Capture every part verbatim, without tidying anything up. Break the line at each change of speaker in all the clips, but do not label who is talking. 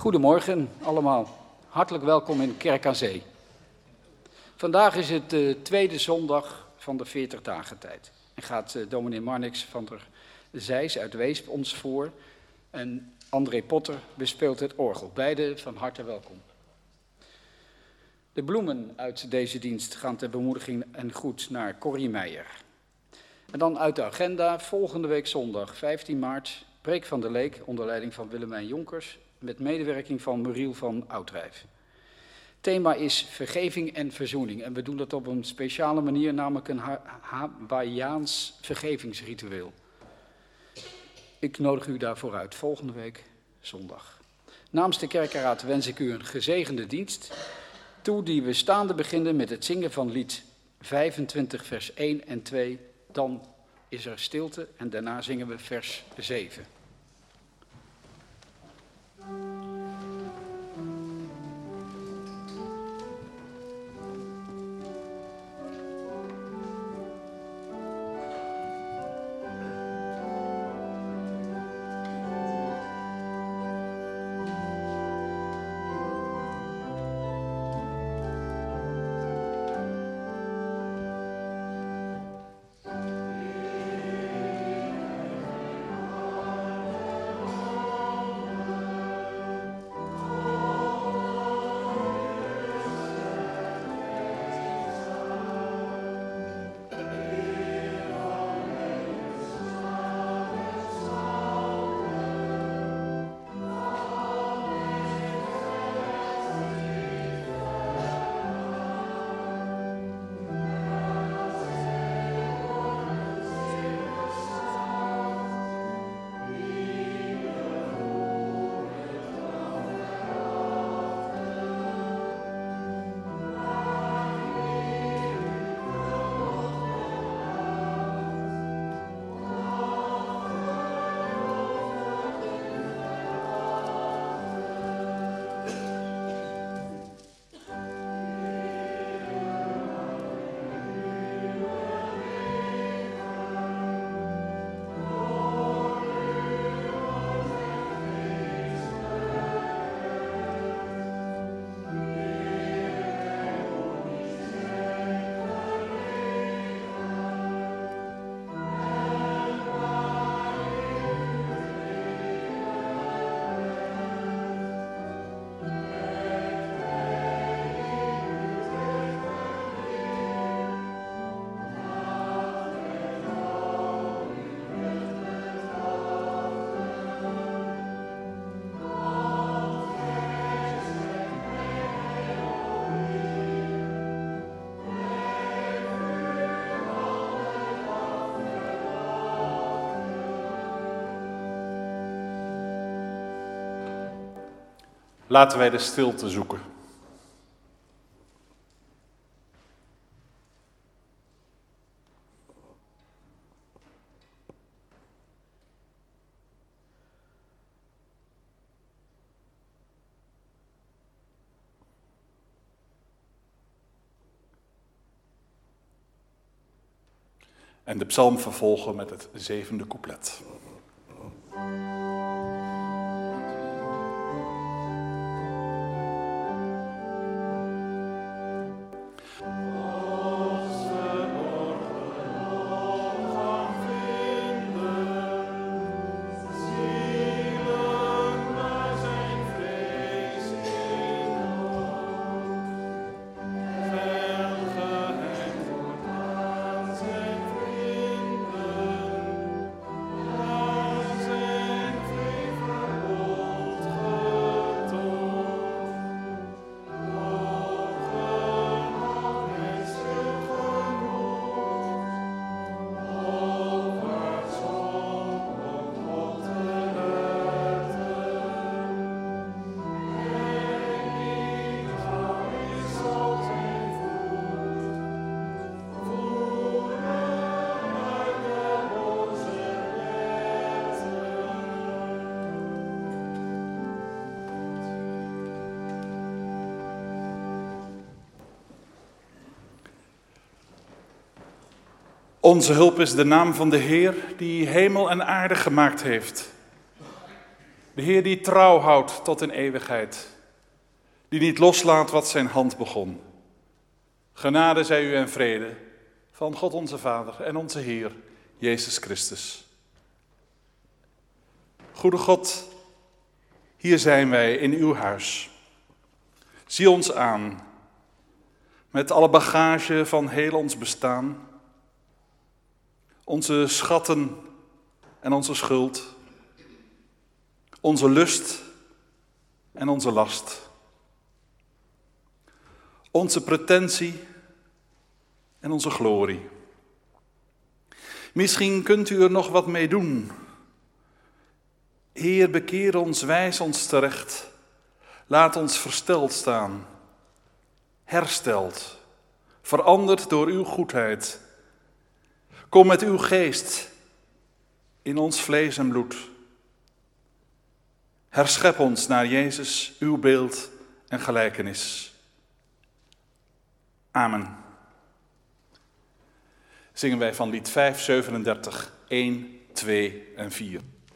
Goedemorgen allemaal, hartelijk welkom in Kerk aan Zee. Vandaag is het de tweede zondag van de veertig dagen tijd. En gaat uh, dominee Marnix van der Zijs uit Weesp ons voor. En André Potter bespeelt het orgel. Beide van harte welkom. De bloemen uit deze dienst gaan ter bemoediging en groet naar Corrie Meijer. En dan uit de agenda, volgende week zondag vijftien maart, preek van der Leek onder leiding van Willemijn Jonkers, met medewerking van Muriel van Oudrijf. Thema is vergeving en verzoening. En we doen dat op een speciale manier, namelijk een Hawaiiaans vergevingsritueel. Ik nodig u daarvoor uit, volgende week zondag. Namens de kerkenraad wens ik u een gezegende dienst toe, die we staande beginnen met het zingen van lied vijfentwintig vers één en twee. Dan is er stilte en daarna zingen we vers zeven.
Laten wij de stilte zoeken. En de psalm vervolgen met het zevende couplet. Onze hulp is de naam van de Heer die hemel en aarde gemaakt heeft. De Heer die trouw houdt tot in eeuwigheid. Die niet loslaat wat zijn hand begon. Genade zij u en vrede van God onze Vader en onze Heer, Jezus Christus. Goede God, hier zijn wij in uw huis. Zie ons aan, met alle bagage van heel ons bestaan. Onze schatten en onze schuld. Onze lust en onze last. Onze pretentie en onze glorie. Misschien kunt u er nog wat mee doen. Heer, bekeer ons, wijs ons terecht. Laat ons versteld staan. Hersteld. Veranderd door uw goedheid. Kom met uw geest in ons vlees en bloed. Herschep ons naar Jezus, uw beeld en gelijkenis. Amen. Zingen wij van lied vijfhonderdzevenendertig, één, twee en vier.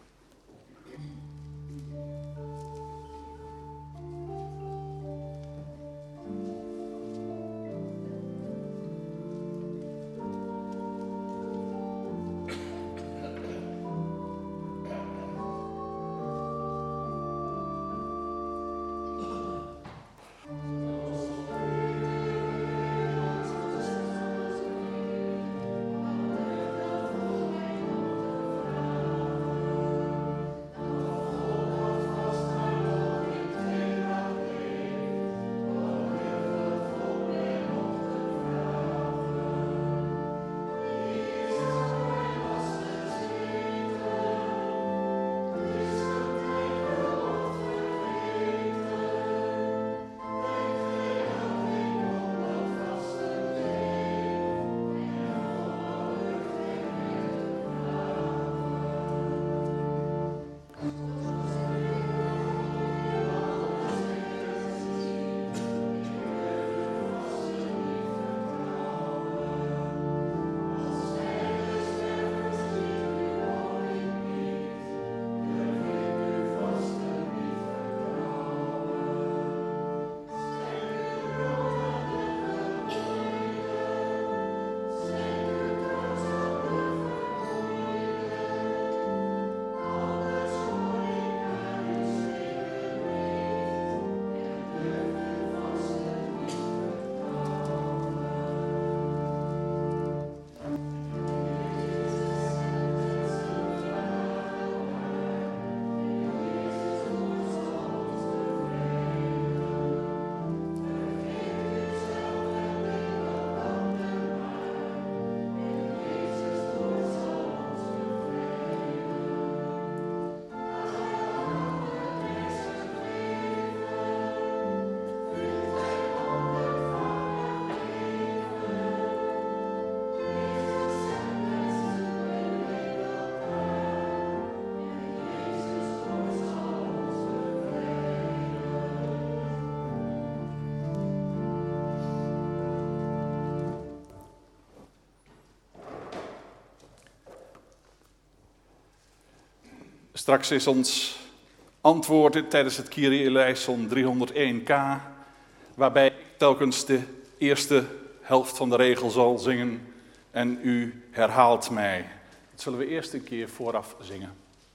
Straks is ons antwoord tijdens het Kyrie eleison driehonderdéén K, waarbij ik telkens de eerste helft van de regel zal zingen en u herhaalt mij. Dat zullen we eerst een keer vooraf zingen.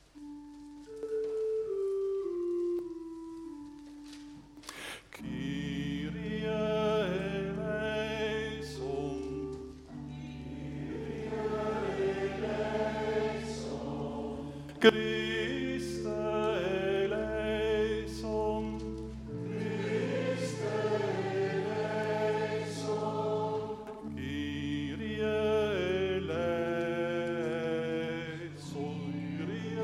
Kyrie eleison, Kyrie eleison, Christe eleison, Christe eleison, Kyrie eleison, Kyrie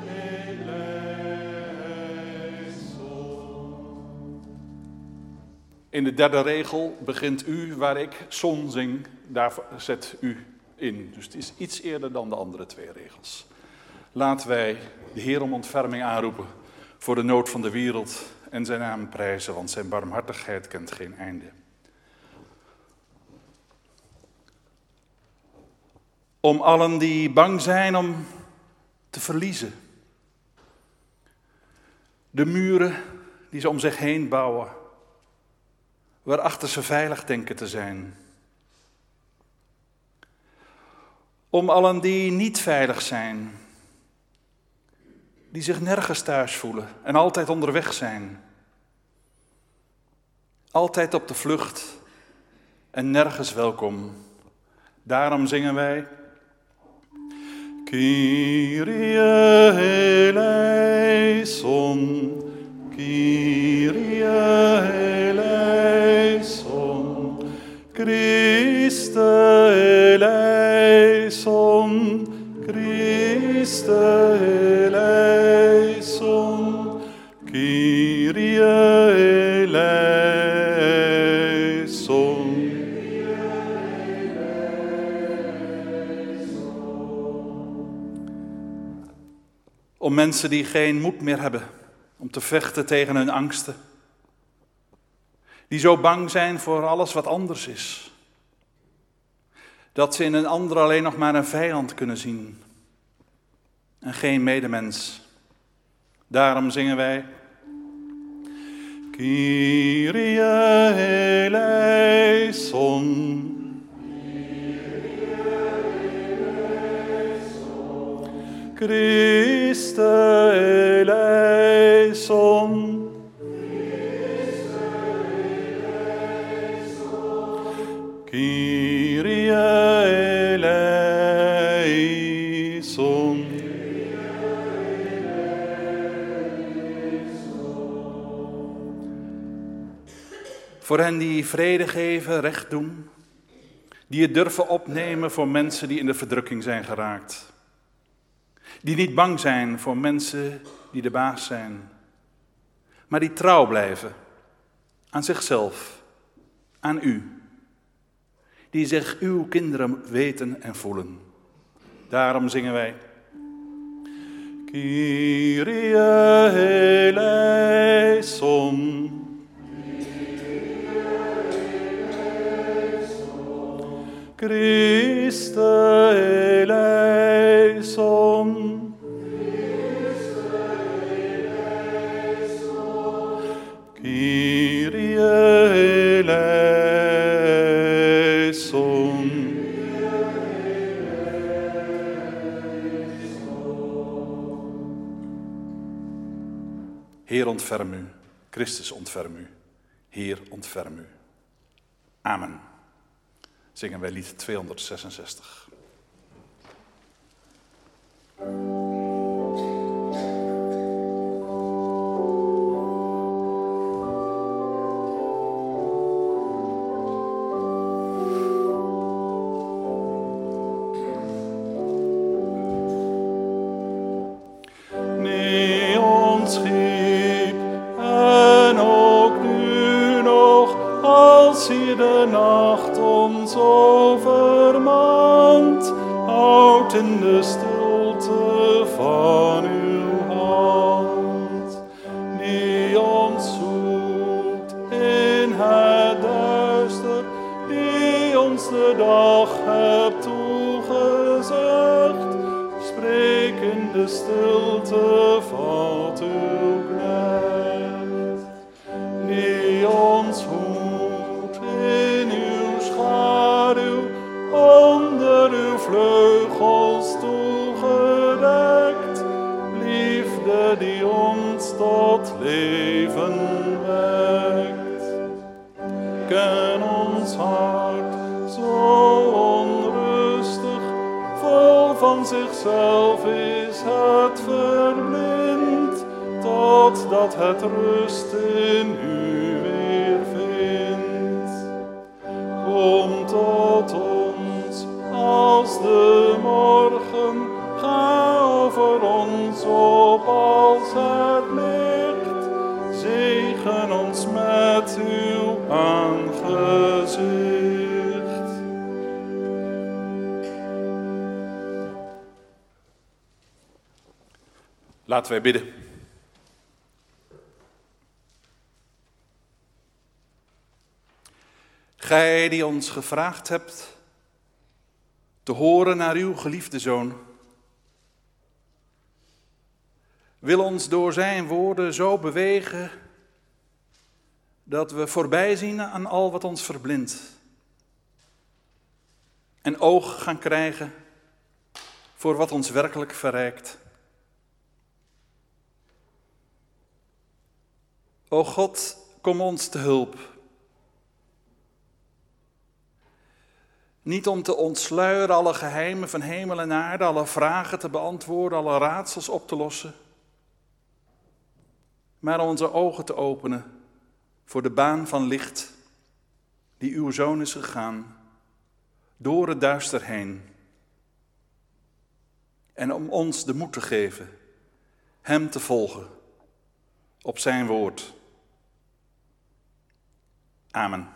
eleison. In de derde regel begint u waar ik son zing, daar zet u in. Dus het is iets eerder dan de andere twee regels. Laten wij de Heer om ontferming aanroepen voor de nood van de wereld en zijn naam prijzen, want zijn barmhartigheid kent geen einde. Om allen die bang zijn om te verliezen. De muren die ze om zich heen bouwen, waarachter ze veilig denken te zijn. Om allen die niet veilig zijn, die zich nergens thuis voelen en altijd onderweg zijn. Altijd op de vlucht en nergens welkom. Daarom zingen wij: Kyrie eleison, Kyrie eleison, Christe eleison, Christe eleison, Kyrie eleison. Om mensen die geen moed meer hebben om te vechten tegen hun angsten. Die zo bang zijn voor alles wat anders is. Dat ze in een ander alleen nog maar een vijand kunnen zien. En geen medemens. Daarom zingen wij: Kyrie eleison. Christe eleison. Kyrie eleison. Voor hen die vrede geven, recht doen, die het durven opnemen voor mensen die in de verdrukking zijn geraakt. Die niet bang zijn voor mensen die de baas zijn, maar die trouw blijven aan zichzelf, aan u. Die zich uw kinderen weten en voelen. Daarom zingen wij: Kyrie eleison. Christe eleison. Kyrie eleison. Heer, ontferm u. Christus, ontferm u. Heer, ontferm u. Amen. Zingen wij lied tweehonderdzesenzestig. In de stilte van uw hand, die ons zoekt in het duister, die ons de dag hebt toegezegd. Spreek in de stilte valt uw knecht, die ons hoedt in uw schaduw, onder uw vleugels toegedekt, liefde die ons tot leven wekt. Ken ons hart zo onrustig, vol van zichzelf is het verblind, totdat het rust in u weer vindt. Kom tot ons als de morgen, ga over ons op als het licht. Zegen ons met uw aangezicht. Laten wij bidden. Gij die ons gevraagd hebt te horen naar uw geliefde Zoon. wil ons door zijn woorden zo bewegen dat we voorbij zien aan al wat ons verblindt. En oog gaan krijgen voor wat ons werkelijk verrijkt. O God, kom ons te hulp. Niet om te ontsluieren alle geheimen van hemel en aarde, alle vragen te beantwoorden, alle raadsels op te lossen. Maar om onze ogen te openen voor de baan van licht die uw Zoon is gegaan, door het duister heen. En om ons de moed te geven, hem te volgen op zijn woord. Amen.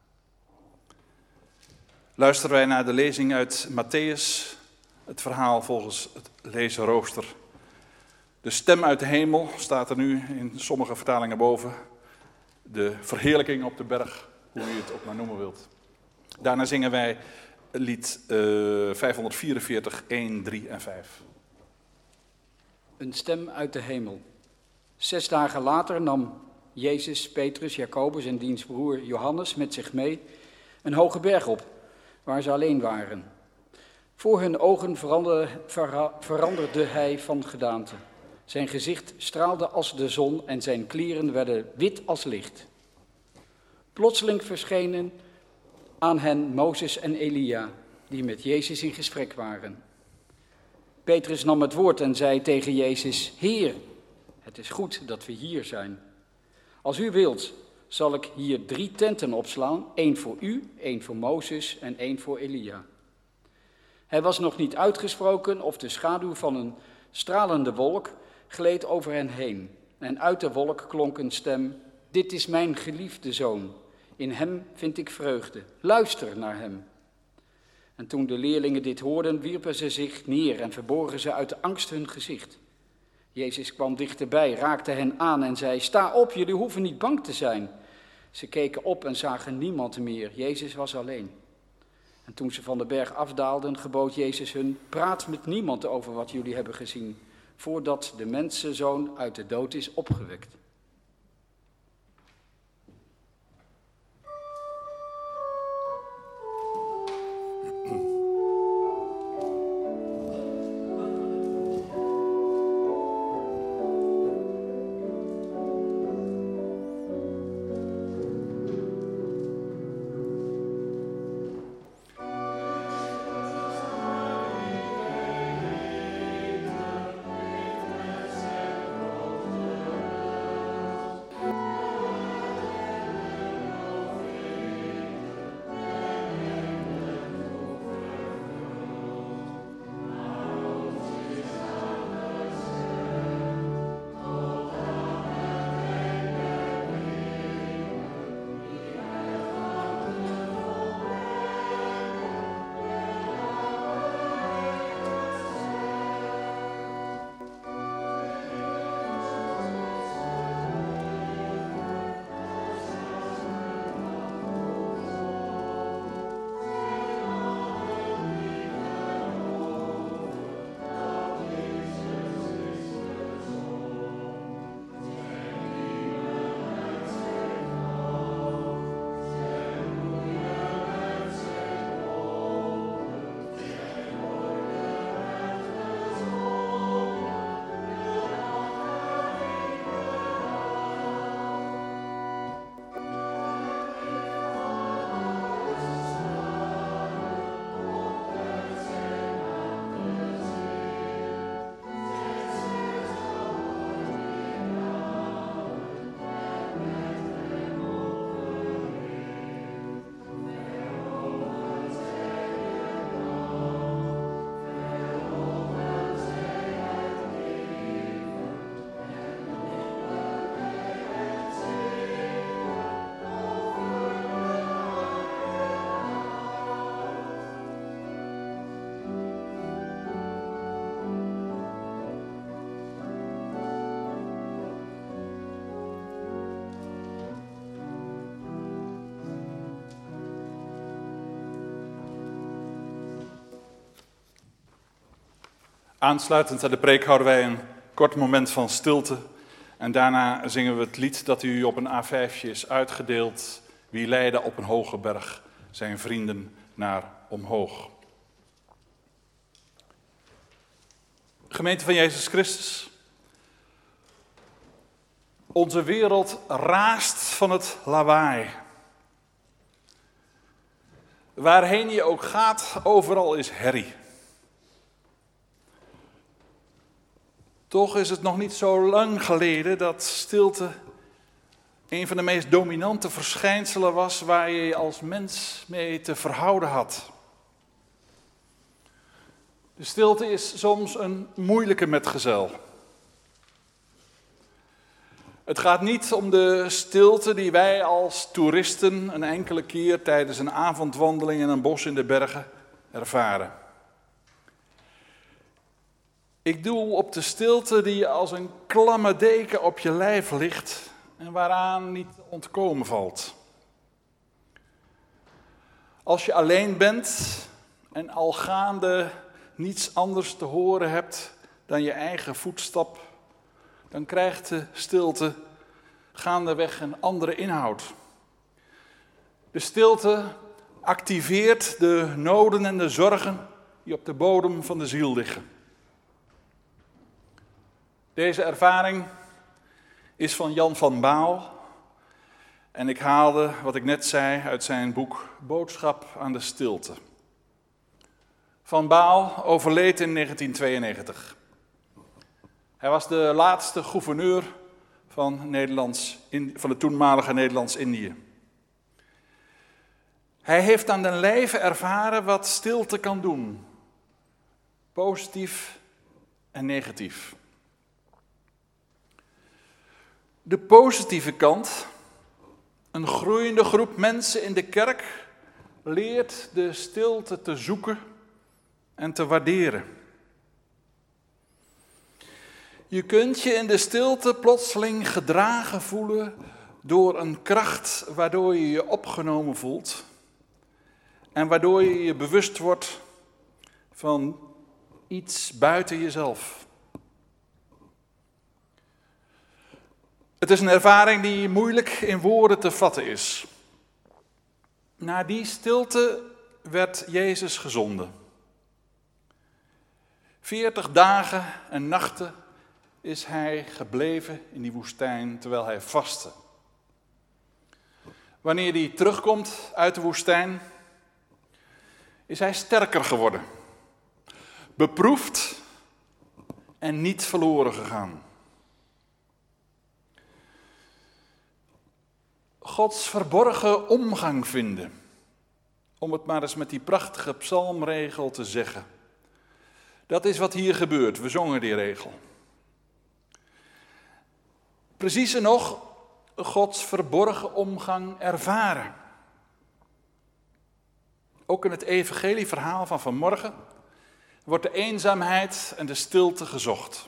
Luisteren wij naar de lezing uit Mattheüs, het verhaal volgens het lezenrooster. De stem uit de hemel staat er nu in sommige vertalingen boven. De verheerlijking op de berg, hoe je het ook maar noemen wilt. Daarna zingen wij lied uh, vijfhonderdvierenveertig, één, drie en vijf.
Een stem uit de hemel. Zes dagen later nam Jezus, Petrus, Jacobus en diens broer Johannes met zich mee een hoge berg op, waar ze alleen waren. Voor hun ogen veranderde, vera, veranderde hij van gedaante. Zijn gezicht straalde als de zon en zijn kleren werden wit als licht. Plotseling verschenen aan hen Mozes en Elia, die met Jezus in gesprek waren. Petrus nam het woord en zei tegen Jezus: Heer, het is goed dat we hier zijn. Als u wilt, zal ik hier drie tenten opslaan, één voor u, één voor Mozes en één voor Elia. Hij was nog niet uitgesproken of de schaduw van een stralende wolk gleed over hen heen. En uit de wolk klonk een stem: Dit is mijn geliefde zoon, in hem vind ik vreugde, luister naar hem. En toen de leerlingen dit hoorden, wierpen ze zich neer en verborgen ze uit de angst hun gezicht. Jezus kwam dichterbij, raakte hen aan en zei: Sta op, jullie hoeven niet bang te zijn. Ze keken op en zagen niemand meer, Jezus was alleen. En toen ze van de berg afdaalden, gebood Jezus hun: Praat met niemand over wat jullie hebben gezien, voordat de mensenzoon uit de dood is opgewekt.
Aansluitend aan de preek houden wij een kort moment van stilte. En daarna zingen we het lied dat u op een A vijfje is uitgedeeld. Wie leidde op een hoge berg zijn vrienden naar omhoog. Gemeente van Jezus Christus. Onze wereld raast van het lawaai. Waarheen je ook gaat, overal is herrie. Toch is het nog niet zo lang geleden dat stilte een van de meest dominante verschijnselen was waar je je als mens mee te verhouden had. De stilte is soms een moeilijke metgezel. Het gaat niet om de stilte die wij als toeristen een enkele keer tijdens een avondwandeling in een bos in de bergen ervaren. Ik doel op de stilte die als een klamme deken op je lijf ligt en waaraan niet te ontkomen valt. Als je alleen bent en al gaande niets anders te horen hebt dan je eigen voetstap, dan krijgt de stilte gaandeweg een andere inhoud. De stilte activeert de noden en de zorgen die op de bodem van de ziel liggen. Deze ervaring is van Jan van Baal en ik haalde wat ik net zei uit zijn boek Boodschap aan de stilte. Van Baal overleed in negentien tweeënnegentig. Hij was de laatste gouverneur van, Nederlands, van het toenmalige Nederlands-Indië. Hij heeft aan den lijve ervaren wat stilte kan doen. Positief en negatief. De positieve kant, een groeiende groep mensen in de kerk, leert de stilte te zoeken en te waarderen. Je kunt je in de stilte plotseling gedragen voelen door een kracht waardoor je je opgenomen voelt en waardoor je je bewust wordt van iets buiten jezelf. Het is een ervaring die moeilijk in woorden te vatten is. Na die stilte werd Jezus gezonden. Veertig dagen en nachten is hij gebleven in die woestijn terwijl hij vastte. Wanneer hij terugkomt uit de woestijn, is hij sterker geworden. Beproefd en niet verloren gegaan. Gods verborgen omgang vinden. Om het maar eens met die prachtige psalmregel te zeggen. Dat is wat hier gebeurt. We zongen die regel. Precies en nog Gods verborgen omgang ervaren. Ook in het evangelieverhaal van vanmorgen wordt de eenzaamheid en de stilte gezocht.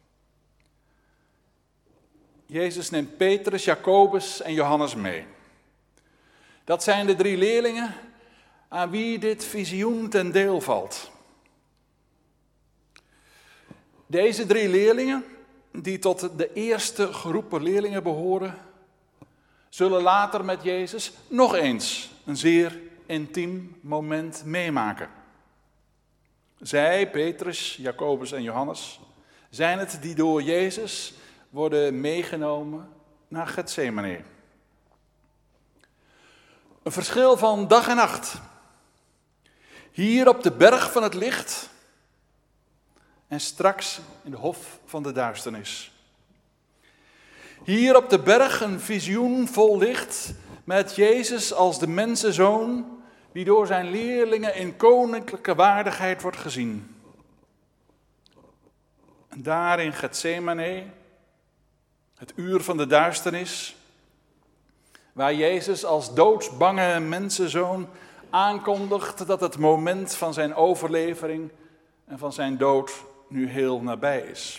Jezus neemt Petrus, Jacobus en Johannes mee. Dat zijn de drie leerlingen aan wie dit visioen ten deel valt. Deze drie leerlingen, die tot de eerste groepen leerlingen behoren, zullen later met Jezus nog eens een zeer intiem moment meemaken. Zij, Petrus, Jacobus en Johannes, zijn het die door Jezus worden meegenomen naar Getsemane. Een verschil van dag en nacht. Hier op de berg van het licht en straks in de hof van de duisternis. Hier op de berg een visioen vol licht met Jezus als de mensenzoon die door zijn leerlingen in koninklijke waardigheid wordt gezien. En daar in Getsemane, het uur van de duisternis, waar Jezus als doodsbange mensenzoon aankondigt dat het moment van zijn overlevering en van zijn dood nu heel nabij is.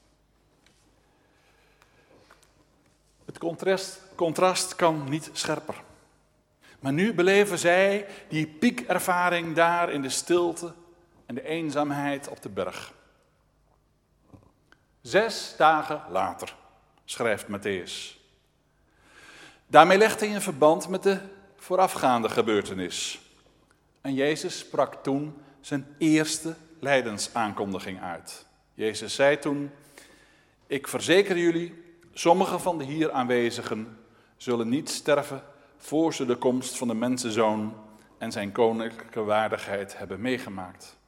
Het contrast, contrast kan niet scherper. Maar nu beleven zij die piekervaring daar in de stilte en de eenzaamheid op de berg. Zes dagen later, schrijft Mattheüs. Daarmee legt hij een verband met de voorafgaande gebeurtenis. En Jezus sprak toen zijn eerste lijdensaankondiging uit. Jezus zei toen: ik verzeker jullie, sommigen van de hier aanwezigen zullen niet sterven voor ze de komst van de mensenzoon en zijn koninklijke waardigheid hebben meegemaakt.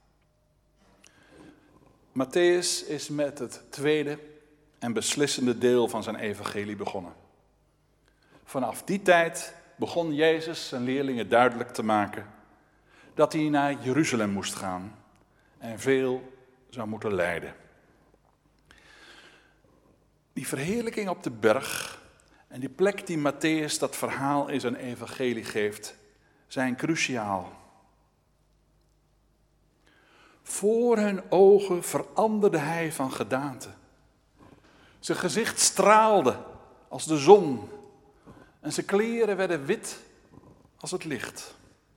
Mattheüs is met het tweede en beslissende deel van zijn evangelie begonnen. Vanaf die tijd begon Jezus zijn leerlingen duidelijk te maken dat hij naar Jeruzalem moest gaan en veel zou moeten lijden. Die verheerlijking op de berg en die plek die Mattheüs dat verhaal in zijn evangelie geeft, zijn cruciaal. Voor hun ogen veranderde hij van gedaante. Zijn gezicht straalde als de zon en zijn kleren werden wit als het licht.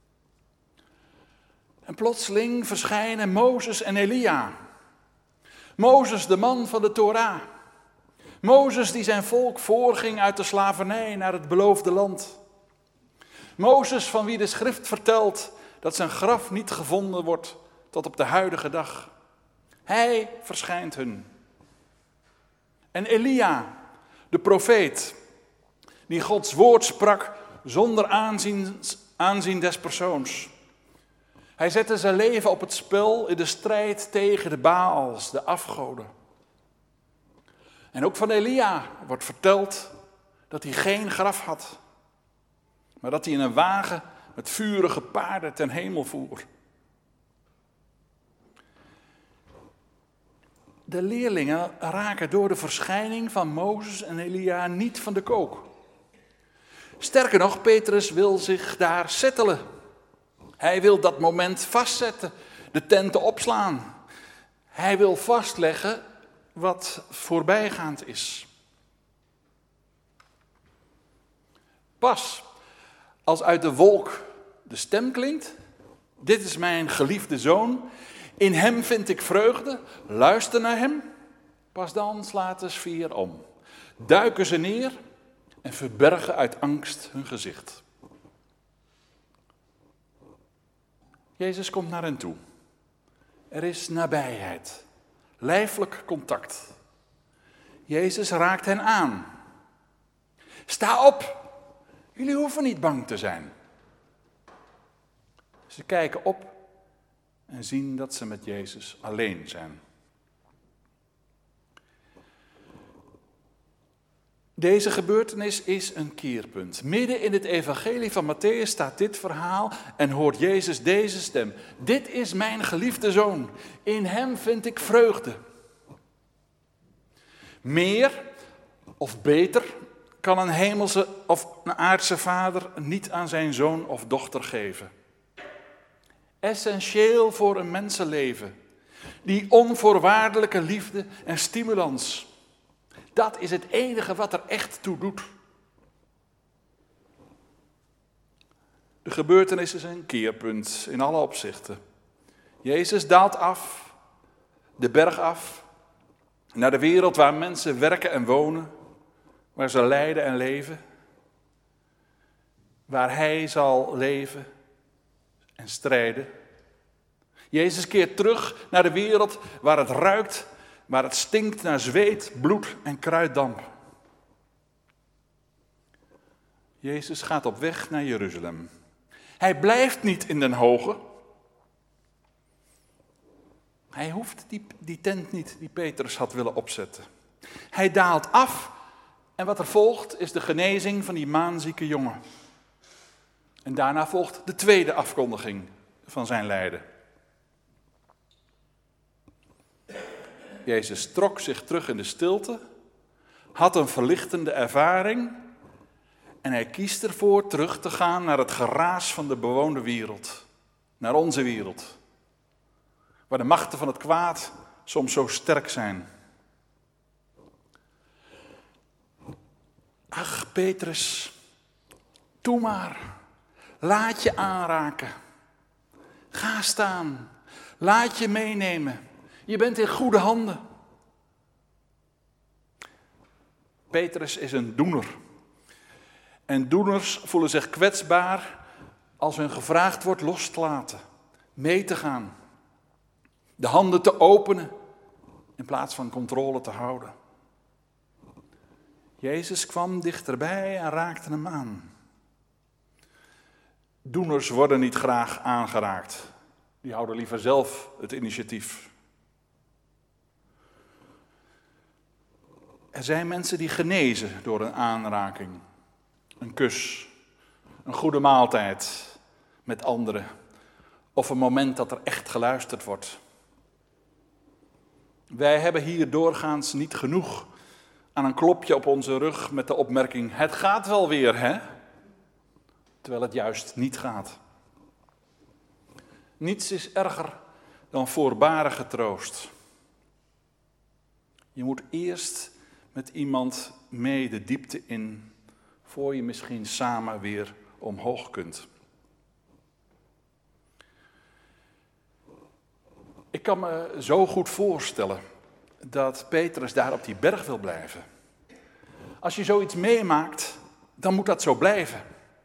En plotseling verschijnen Mozes en Elia. Mozes, de man van de Torah. Mozes die zijn volk voorging uit de slavernij naar het beloofde land. Mozes van wie de schrift vertelt dat zijn graf niet gevonden wordt tot op de huidige dag. Hij verschijnt hun. En Elia, de profeet, die Gods woord sprak zonder aanzien, aanzien des persoons. Hij zette zijn leven op het spel in de strijd tegen de Baals, de afgoden. En ook van Elia wordt verteld dat hij geen graf had, maar dat hij in een wagen met vurige paarden ten hemel voer. De leerlingen raken door de verschijning van Mozes en Elia niet van de kook. Sterker nog, Petrus wil zich daar settelen. Hij wil dat moment vastzetten, de tenten opslaan. Hij wil vastleggen wat voorbijgaand is. Pas als uit de wolk de stem klinkt: dit is mijn geliefde zoon, in hem vind ik vreugde, luister naar hem. Pas dan slaat de sfeer om. Duiken ze neer en verbergen uit angst hun gezicht. Jezus komt naar hen toe. Er is nabijheid, lijfelijk contact. Jezus raakt hen aan. Sta op, jullie hoeven niet bang te zijn. Ze kijken op en zien dat ze met Jezus alleen zijn. Deze gebeurtenis is een keerpunt. Midden in het evangelie van Mattheüs staat dit verhaal en hoort Jezus deze stem. Dit is mijn geliefde zoon, in hem vind ik vreugde. Meer of beter kan een hemelse of een aardse vader niet aan zijn zoon of dochter geven. Essentieel voor een mensenleven. Die onvoorwaardelijke liefde en stimulans. Dat is het enige wat er echt toe doet. De gebeurtenis is een keerpunt in alle opzichten. Jezus daalt af, de berg af, naar de wereld waar mensen werken en wonen, waar ze lijden en leven, waar hij zal leven en strijden. Jezus keert terug naar de wereld waar het ruikt, waar het stinkt naar zweet, bloed en kruiddamp. Jezus gaat op weg naar Jeruzalem. Hij blijft niet in den hoge. Hij hoeft die, die tent niet die Petrus had willen opzetten. Hij daalt af en wat er volgt is de genezing van die maanzieke jongen. En daarna volgt de tweede afkondiging van zijn lijden. Jezus trok zich terug in de stilte, had een verlichtende ervaring en hij kiest ervoor terug te gaan naar het geraas van de bewoonde wereld, naar onze wereld, waar de machten van het kwaad soms zo sterk zijn. Ach, Petrus, doe maar, laat je aanraken, ga staan, laat je meenemen. Je bent in goede handen. Petrus is een doener. En doeners voelen zich kwetsbaar als hun gevraagd wordt los te laten, mee te gaan, de handen te openen in plaats van controle te houden. Jezus kwam dichterbij en raakte hem aan. Doeners worden niet graag aangeraakt. Die houden liever zelf het initiatief. Er zijn mensen die genezen door een aanraking, een kus, een goede maaltijd met anderen of een moment dat er echt geluisterd wordt. Wij hebben hier doorgaans niet genoeg aan een klopje op onze rug met de opmerking: het gaat wel weer, hè? Terwijl het juist niet gaat. Niets is erger dan voorbarige troost. Je moet eerst met iemand mee de diepte in, voor je misschien samen weer omhoog kunt. Ik kan me zo goed voorstellen dat Petrus daar op die berg wil blijven. Als je zoiets meemaakt, dan moet dat zo blijven.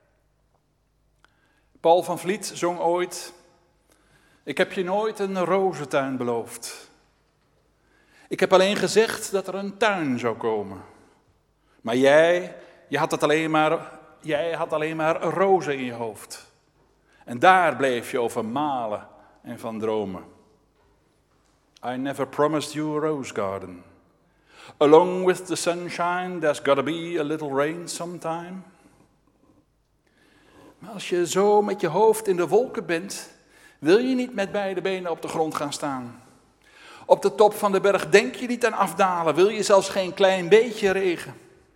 Paul van Vliet zong ooit: ik heb je nooit een rozentuin beloofd. Ik heb alleen gezegd dat er een tuin zou komen. Maar jij, je had het alleen maar, jij had alleen maar rozen in je hoofd. En daar bleef je over malen en van dromen. I never promised you a rose garden. Along with the sunshine, there's gotta be a little rain sometime. Maar als je zo met je hoofd in de wolken bent, wil je niet met beide benen op de grond gaan staan. Op de top van de berg denk je niet aan afdalen, wil je zelfs geen klein beetje regen.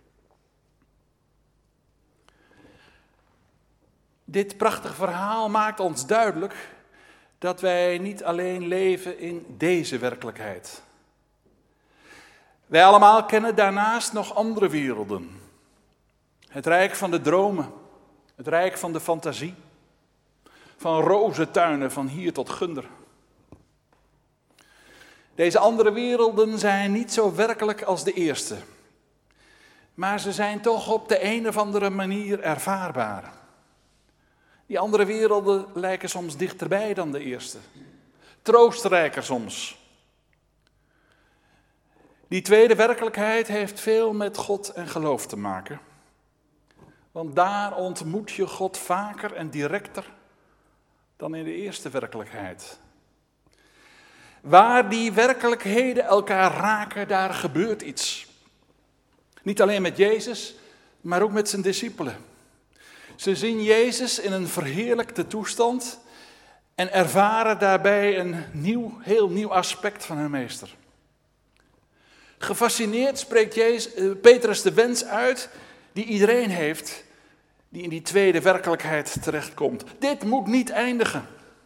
Dit prachtige verhaal maakt ons duidelijk dat wij niet alleen leven in deze werkelijkheid. Wij allemaal kennen daarnaast nog andere werelden. Het rijk van de dromen, het rijk van de fantasie, van rozentuinen van hier tot Gunder. Deze andere werelden zijn niet zo werkelijk als de eerste, maar ze zijn toch op de een of andere manier ervaarbaar. Die andere werelden lijken soms dichterbij dan de eerste, troostrijker soms. Die tweede werkelijkheid heeft veel met God en geloof te maken, want daar ontmoet je God vaker en directer dan in de eerste werkelijkheid. Waar die werkelijkheden elkaar raken, daar gebeurt iets. Niet alleen met Jezus, maar ook met zijn discipelen. Ze zien Jezus in een verheerlijkte toestand en ervaren daarbij een nieuw, heel nieuw aspect van hun meester. Gefascineerd spreekt Jezus, Petrus de wens uit die iedereen heeft die in die tweede werkelijkheid terechtkomt. Dit moet niet eindigen.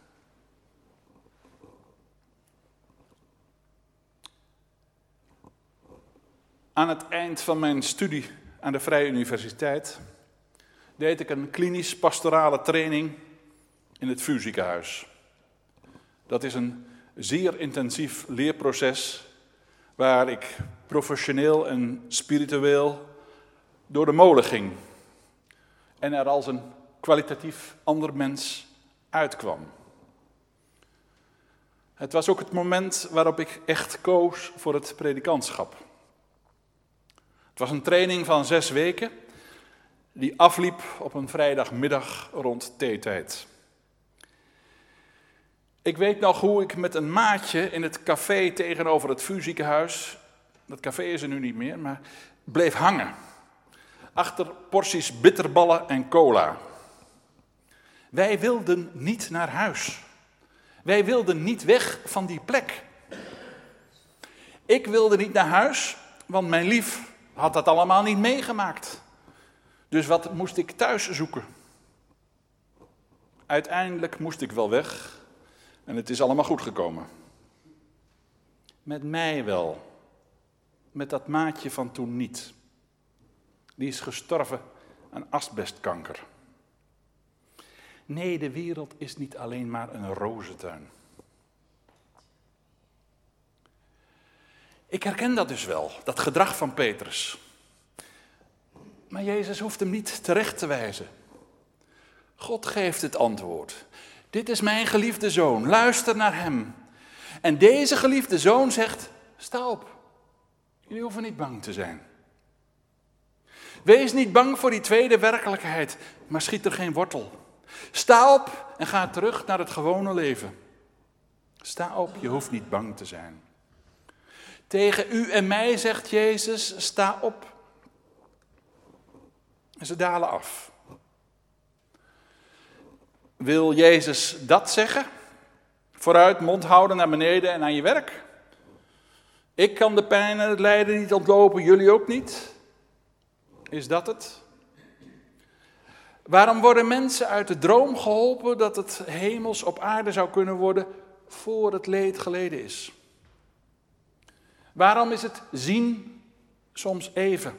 Aan het eind van mijn studie aan de Vrije Universiteit deed ik een klinisch-pastorale training in het V U-ziekenhuis. Dat is een zeer intensief leerproces waar ik professioneel en spiritueel door de molen ging en er als een kwalitatief ander mens uitkwam. Het was ook het moment waarop ik echt koos voor het predikantschap. Het was een training van zes weken die afliep op een vrijdagmiddag rond theetijd. Ik weet nog hoe ik met een maatje in het café tegenover het V U-ziekenhuis, dat café is er nu niet meer, maar bleef hangen. Achter porties bitterballen en cola. Wij wilden niet naar huis. Wij wilden niet weg van die plek. Ik wilde niet naar huis, want mijn lief had dat allemaal niet meegemaakt. Dus wat moest ik thuis zoeken? Uiteindelijk moest ik wel weg en het is allemaal goed gekomen. Met mij wel, met dat maatje van toen niet. Die is gestorven aan asbestkanker. Nee, de wereld is niet alleen maar een rozentuin. Ik herken dat dus wel, dat gedrag van Petrus. Maar Jezus hoeft hem niet terecht te wijzen. God geeft het antwoord. Dit is mijn geliefde zoon, luister naar hem. En deze geliefde zoon zegt, sta op. Jullie hoeven niet bang te zijn. Wees niet bang voor die tweede werkelijkheid, maar schiet er geen wortel. Sta op en ga terug naar het gewone leven. Sta op, je hoeft niet bang te zijn. Tegen u en mij zegt Jezus, sta op. En ze dalen af. Wil Jezus dat zeggen? Vooruit, mond houden naar beneden en aan je werk? Ik kan de pijn en het lijden niet ontlopen, jullie ook niet? Is dat het? Waarom worden mensen uit de droom geholpen dat het hemels op aarde zou kunnen worden voor het leed geleden is? Waarom is het zien soms even?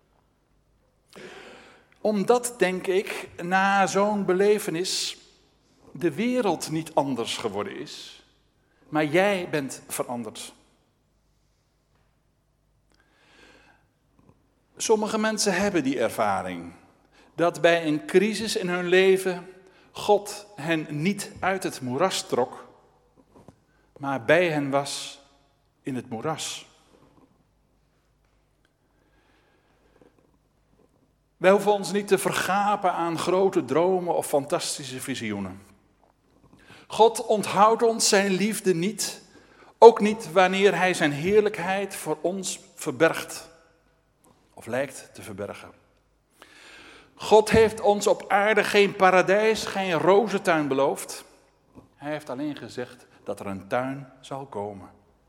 Omdat, denk ik, na zo'n belevenis de wereld niet anders geworden is, maar jij bent veranderd. Sommige mensen hebben die ervaring, dat bij een crisis in hun leven God hen niet uit het moeras trok, maar bij hen was in het moeras. Wij hoeven ons niet te vergapen aan grote dromen of fantastische visioenen. God onthoudt ons zijn liefde niet, ook niet wanneer hij zijn heerlijkheid voor ons verbergt of lijkt te verbergen. God heeft ons op aarde geen paradijs, geen rozentuin beloofd. Hij heeft alleen gezegd dat er een tuin zal komen.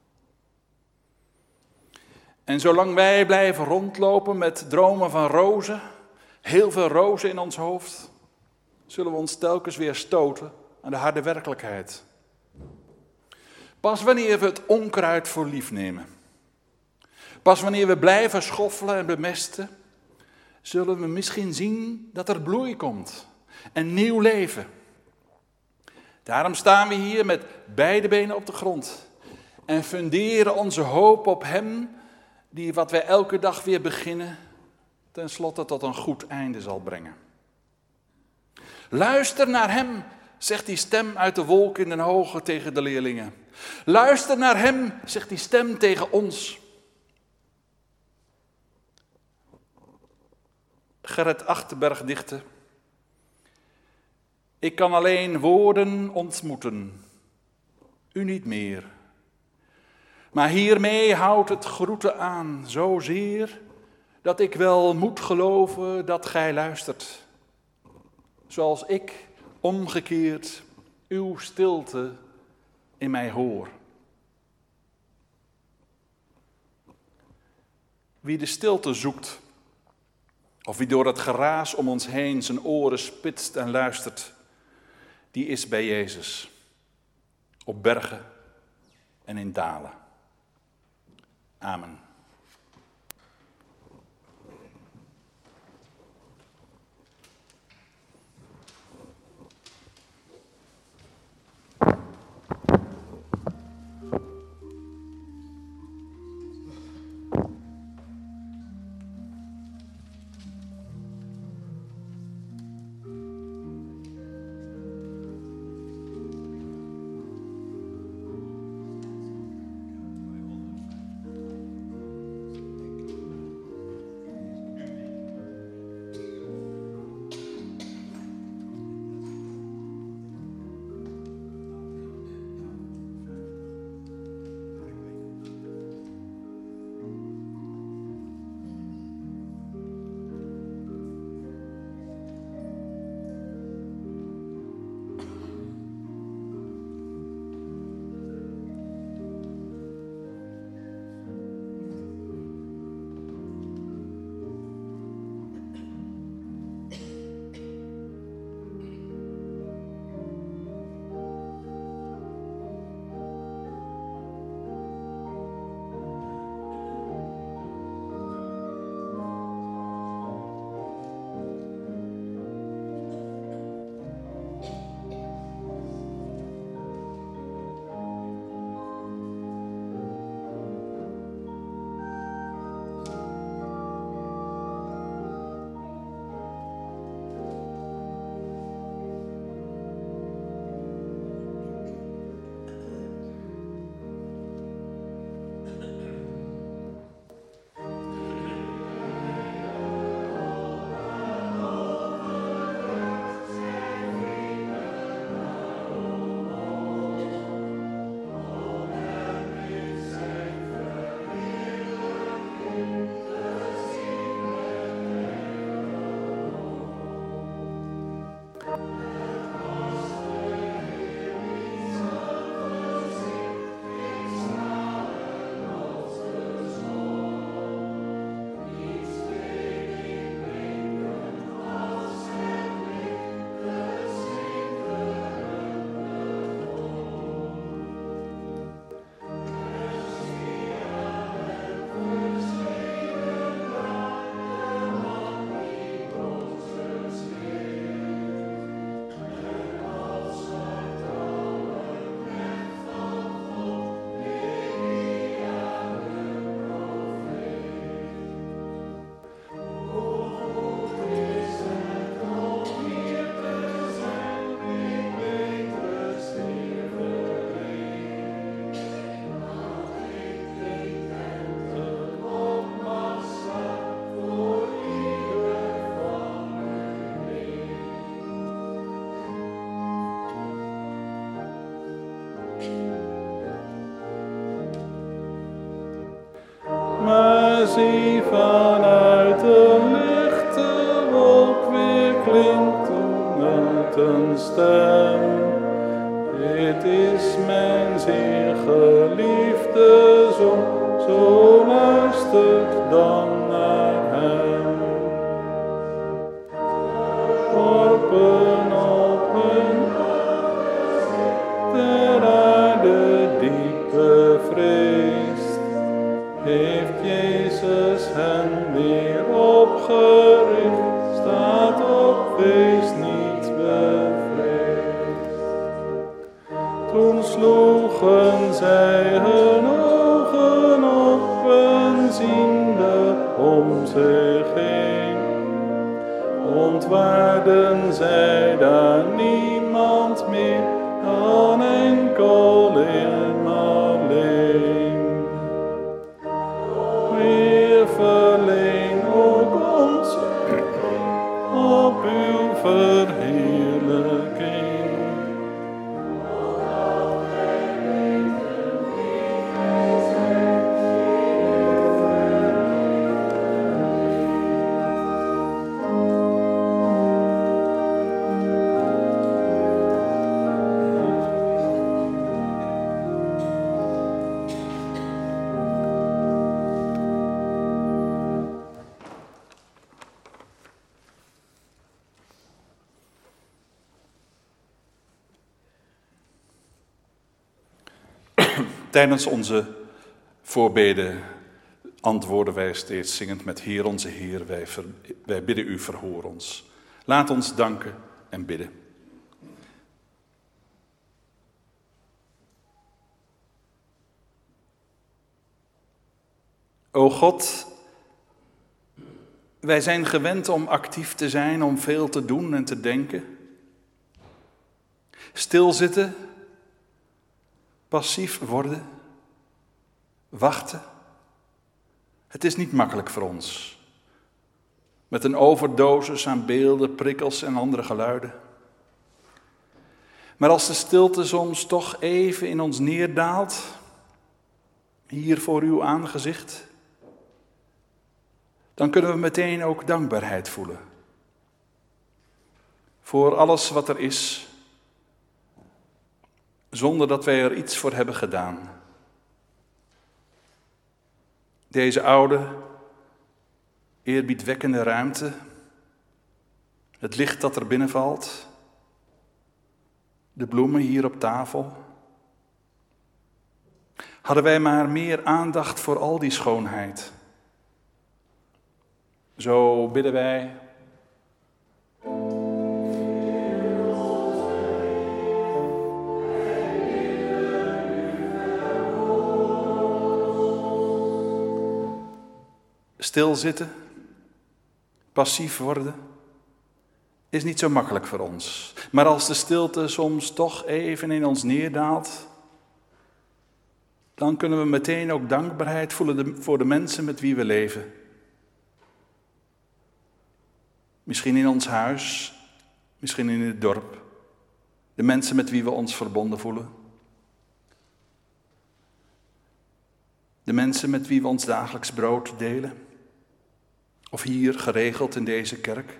En zolang wij blijven rondlopen met dromen van rozen, heel veel rozen in ons hoofd, zullen we ons telkens weer stoten aan de harde werkelijkheid. Pas wanneer we het onkruid voor lief nemen, pas wanneer we blijven schoffelen en bemesten, zullen we misschien zien dat er bloei komt en nieuw leven. Daarom staan we hier met beide benen op de grond en funderen onze hoop op hem die wat wij elke dag weer beginnen, tenslotte tot een goed einde zal brengen. Luister naar hem, zegt die stem uit de wolk in den hoge tegen de leerlingen. Luister naar hem, zegt die stem tegen ons. Gerrit Achterberg dichtte: ik kan alleen woorden ontmoeten, u niet meer. Maar hiermee houdt het groeten aan, zozeer dat ik wel moet geloven dat gij luistert. Zoals ik omgekeerd uw stilte in mij hoor. Wie de stilte zoekt, of wie door het geraas om ons heen zijn oren spitst en luistert, die is bij Jezus, op bergen en in dalen. Amen. zie vanuit de lichte wolk weer klinkt uit een stem. Dit is mijn zeer geliefde Zoon, zo luistert dan naar hem. Worpen op hun ter aarde diep bevreesd, heeft Jezus hen weer opgericht, staat op, wees niet bevreesd. Toen sloegen zij hun ogen op en ziende om zich heen, ontwaarden zij daar niemand meer dan enkel en alleen. Weer verleen ook ons op uw verheerlijking. Tijdens onze voorbeden antwoorden wij steeds zingend met Heer onze Heer, wij, ver, wij bidden u, verhoor ons. Laat ons danken en bidden. O God, wij zijn gewend om actief te zijn, om veel te doen en te denken. Stilzitten, passief worden, wachten. Het is niet makkelijk voor ons. Met een overdosis aan beelden, prikkels en andere geluiden. Maar als de stilte soms toch even in ons neerdaalt, hier voor uw aangezicht, dan kunnen we meteen ook dankbaarheid voelen. Voor alles wat er is, zonder dat wij er iets voor hebben gedaan. Deze oude, eerbiedwekkende ruimte, het licht dat er binnenvalt, de bloemen hier op tafel. Hadden wij maar meer aandacht voor al die schoonheid. Zo bidden wij. Stilzitten, passief worden, is niet zo makkelijk voor ons. Maar als de stilte soms toch even in ons neerdaalt, dan kunnen we meteen ook dankbaarheid voelen voor de mensen met wie we leven. Misschien in ons huis, misschien in het dorp. De mensen met wie we ons verbonden voelen. De mensen met wie we ons dagelijks brood delen. Of hier geregeld in deze kerk.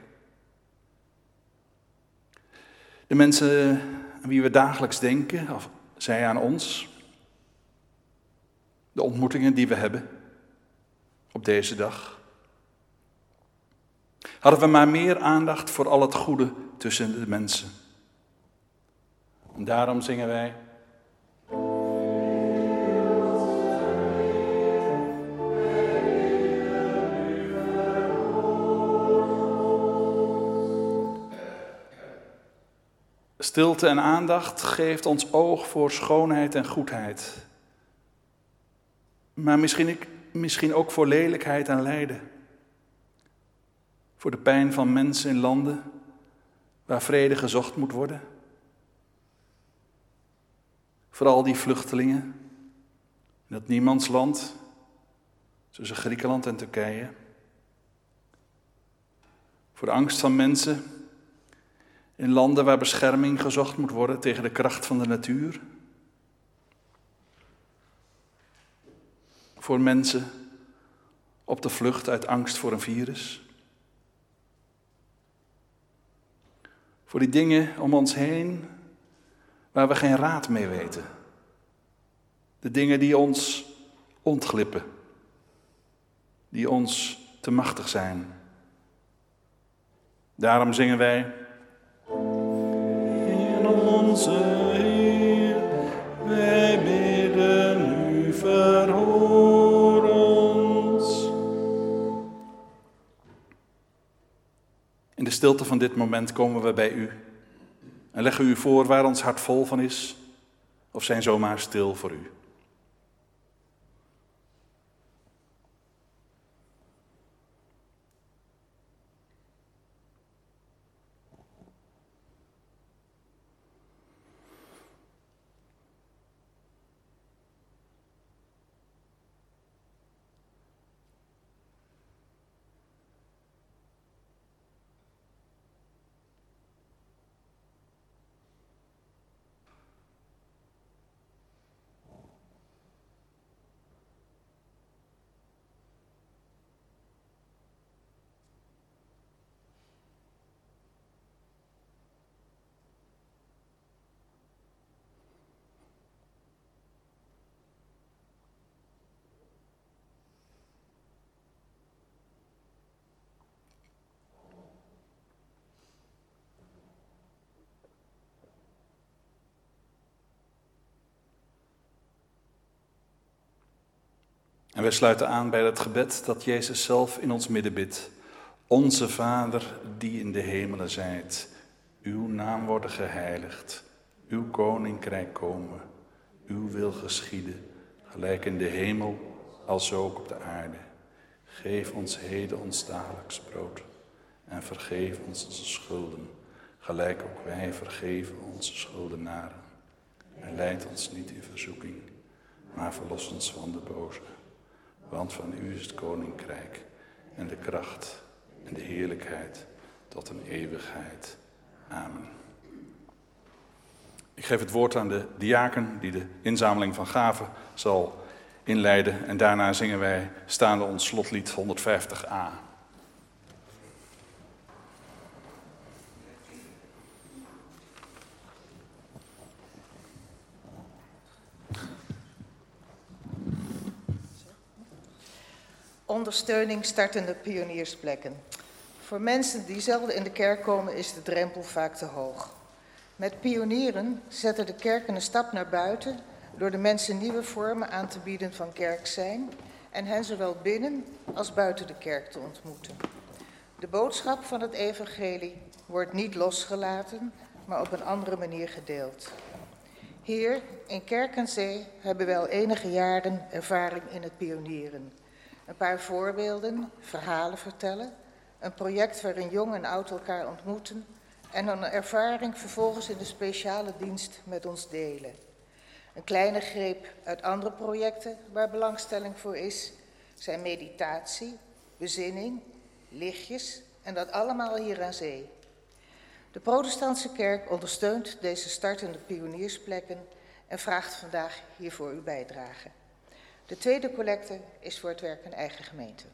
De mensen aan wie we dagelijks denken, of zij aan ons. De ontmoetingen die we hebben op deze dag. Hadden we maar meer aandacht voor al het goede tussen de mensen. En daarom zingen wij. Stilte en aandacht geeft ons oog voor schoonheid en goedheid. Maar misschien, misschien ook voor lelijkheid en lijden. Voor de pijn van mensen in landen waar vrede gezocht moet worden. Voor al die vluchtelingen in dat niemandsland tussen Griekenland en Turkije. Voor de angst van mensen in landen waar bescherming gezocht moet worden tegen de kracht van de natuur. Voor mensen op de vlucht uit angst voor een virus. Voor die dingen om ons heen waar we geen raad mee weten. De dingen die ons ontglippen. Die ons te machtig zijn. Daarom zingen wij. In onze Heer, wij bidden u, verhoor ons. In de stilte van dit moment komen we bij u en leggen u voor waar ons hart vol van is, of zijn zomaar stil voor u. En wij sluiten aan bij het gebed dat Jezus zelf in ons midden bidt. Onze Vader die in de hemelen zijt, uw naam worden geheiligd, uw koninkrijk komen, uw wil geschieden, gelijk in de hemel als ook op de aarde. Geef ons heden ons dagelijks brood en vergeef ons onze schulden, gelijk ook wij vergeven onze schuldenaren. En leid ons niet in verzoeking, maar verlos ons van de boze. Want van u is het koninkrijk en de kracht en de heerlijkheid tot een eeuwigheid. Amen. Ik geef het woord aan de diaken die de inzameling van gaven zal inleiden. En daarna zingen wij staande ons slotlied honderdvijftig a.
Ondersteuning startende pioniersplekken. Voor mensen die zelden in de kerk komen is de drempel vaak te hoog. Met pionieren zetten de kerken een stap naar buiten door de mensen nieuwe vormen aan te bieden van kerk zijn en hen zowel binnen als buiten de kerk te ontmoeten. De boodschap van het evangelie wordt niet losgelaten, maar op een andere manier gedeeld. Hier in Kerkenzee hebben wij al enige jaren ervaring in het pionieren. Een paar voorbeelden, verhalen vertellen, een project waarin jong en oud elkaar ontmoeten en een ervaring vervolgens in de speciale dienst met ons delen. Een kleine greep uit andere projecten waar belangstelling voor is, zijn meditatie, bezinning, lichtjes en dat allemaal hier aan zee. De protestantse kerk ondersteunt deze startende pioniersplekken en vraagt vandaag hiervoor uw bijdrage. De tweede collecte is voor het werk in eigen gemeente.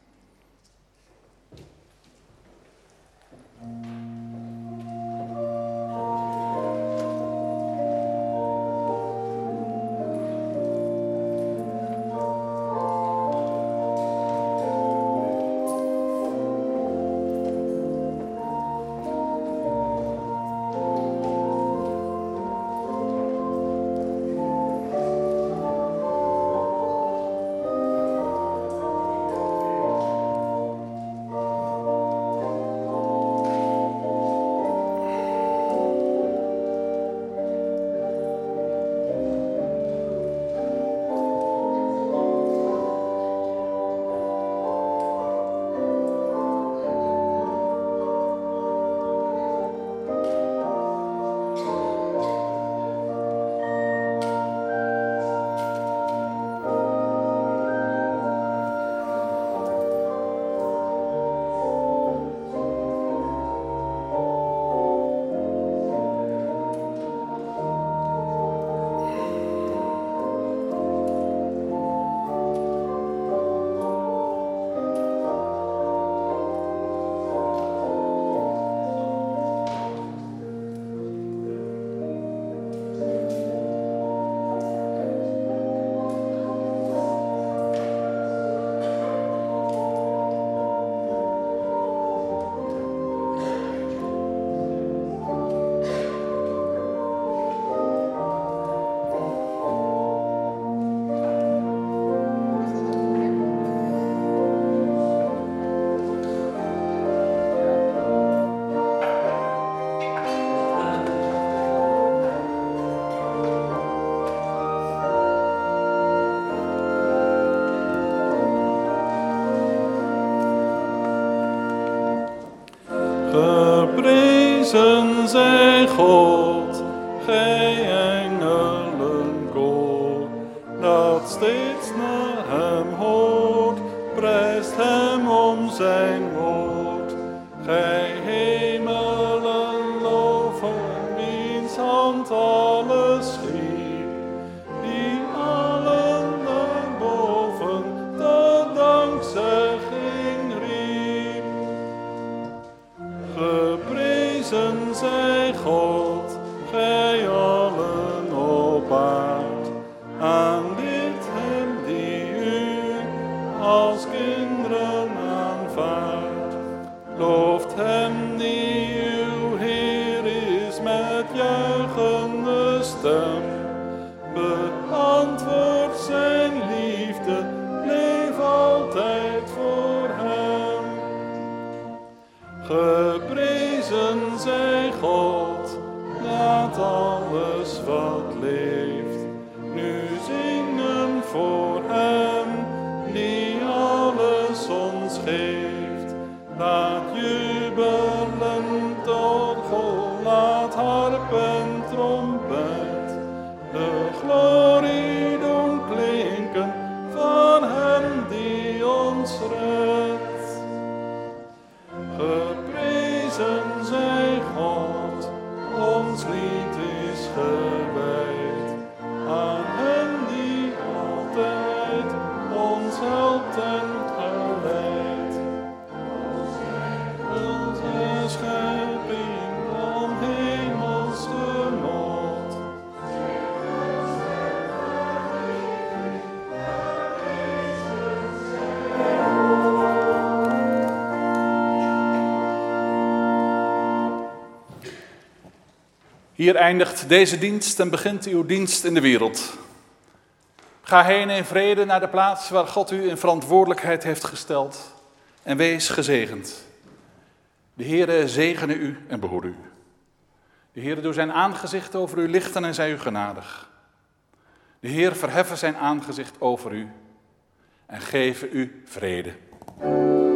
zij God, gij engelenkoor, dat steeds naar hem hoort, prijst hem om zijn woord. Gij hemelen loven, wiens hand alles schiep, die allen daarboven tot dankzegging riep. Geprezen zij God, gij allen op aard, aanbidt hem die u als kinderen aanvaardt. Looft hem die uw Heer is met juichende stem. Beantwoord zijn liefde, leef altijd voor hem. Geprezen zij God, laat alles wat leeft nu zingen voor hem, die alles ons geeft. Laat jubelen orgel, laat harp en trompet de glorie doen klinken van hem die ons redt. Geprezen zij God, ons lied is gewijd aan hem die altijd ons helpt en geleidt. Onze schepping om hemels genot. Hier eindigt deze dienst en begint uw dienst in de wereld. Ga heen in vrede naar de plaats waar God u in verantwoordelijkheid heeft gesteld en wees gezegend. De Heere zegene u en behoede u. De Heere doe zijn aangezicht over u lichten en zij u genadig. De Heer verheffen zijn aangezicht over u en geven u vrede.